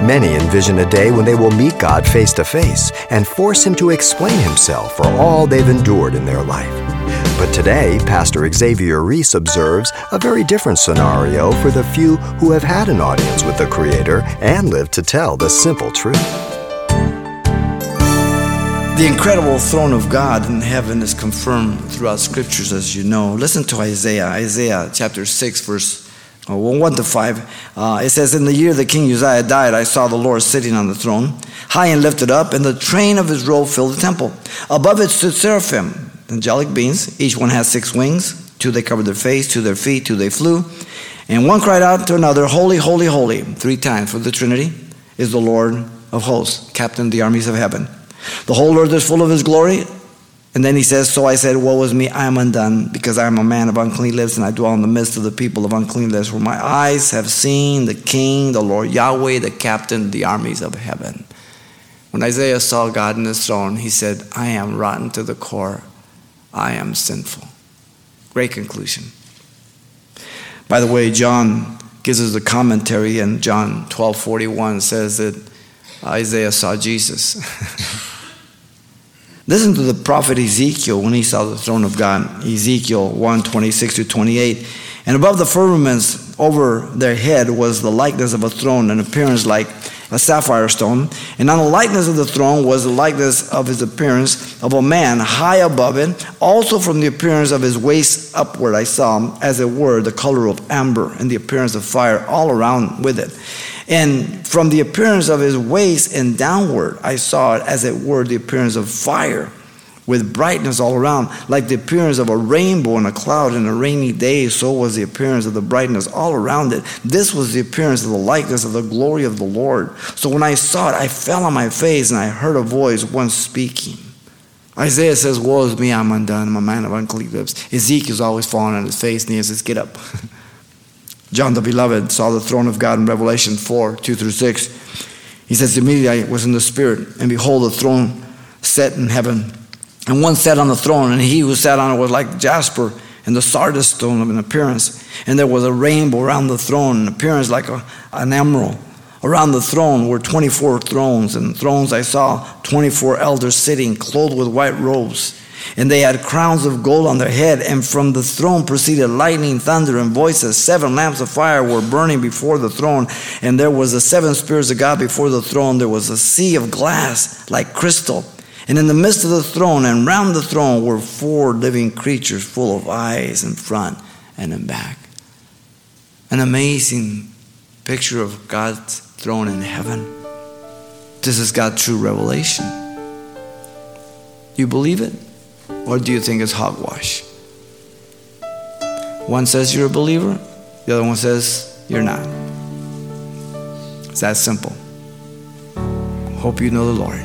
Many envision a day when they will meet God face to face and force Him to explain Himself for all they've endured in their life. But today, Pastor Xavier Reese observes a very different scenario for the few who have had an audience with the Creator and lived to tell the simple truth. The incredible throne of God in heaven is confirmed throughout scriptures, as you know. Listen to Isaiah chapter 6, verse 1 to 5. It says, "In the year that King Uzziah died, I saw the Lord sitting on the throne, high and lifted up, and the train of his robe filled the temple. Above it stood seraphim, angelic beings. Each one has 6 wings. 2 they covered their face, 2 their feet, 2 they flew. And one cried out to another, Holy, holy, holy," 3 times, for the Trinity is the Lord of hosts, captain of the armies of heaven. "The whole earth is full of his glory." And then he says, "So I said, woe is me, I am undone, because I am a man of unclean lips, and I dwell in the midst of the people of unclean lips, for my eyes have seen the King, the Lord Yahweh, the captain of the armies of heaven." When Isaiah saw God in his throne, he said, "I am rotten to the core. I am sinful." Great conclusion. By the way, John gives us a commentary, and John 12:41 says that Isaiah saw Jesus. Listen to the prophet Ezekiel when he saw the throne of God. Ezekiel 1:26-28. "And above the firmaments over their head was the likeness of a throne, an appearance like a sapphire stone. And on the likeness of the throne was the likeness of his appearance of a man high above it. Also from the appearance of his waist upward I saw, as it were, the color of amber, and the appearance of fire all around with it. And from the appearance of his waist and downward, I saw it, as it were, the appearance of fire, with brightness all around, like the appearance of a rainbow in a cloud in a rainy day. So was the appearance of the brightness all around it. This was the appearance of the likeness of the glory of the Lord. So when I saw it, I fell on my face, and I heard a voice, one speaking." Isaiah says, "Woe is me, I'm undone. I'm a man of unclean lips." Ezekiel's always falling on his face, and he says, "Get up." John the Beloved saw the throne of God in Revelation 4:2-6. He says, "Immediately I was in the Spirit, and behold, the throne set in heaven. And one sat on the throne, and he who sat on it was like jasper and the sardis stone of an appearance. And there was a rainbow around the throne, an appearance like an emerald. Around the throne were 24 thrones, and thrones I saw 24 elders sitting, clothed with white robes. And they had crowns of gold on their head, and from the throne proceeded lightning, thunder, and voices. 7 lamps of fire were burning before the throne, and there was the 7 spirits of God before the throne. There was a sea of glass like crystal. And in the midst of the throne and round the throne were 4 living creatures full of eyes in front and in back." An amazing picture of God's throne in heaven. This is God's true revelation. You believe it? Or do you think it's hogwash? One says you're a believer, the other one says you're not. It's that simple. Hope you know the Lord.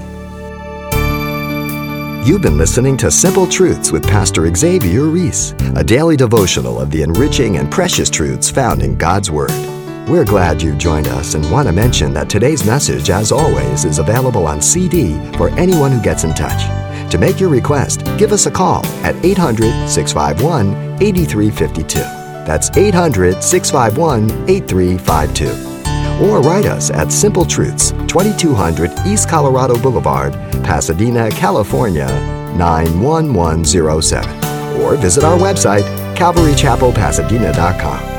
You've been listening to Simple Truths with Pastor Xavier Reese, a daily devotional of the enriching and precious truths found in God's Word. We're glad you've joined us and want to mention that today's message, as always, is available on CD for anyone who gets in touch. To make your request, give us a call at 800-651-8352. That's 800-651-8352. Or write us at Simple Truths, 2200 East Colorado Boulevard, Pasadena, California, 91107. Or visit our website, CalvaryChapelPasadena.com.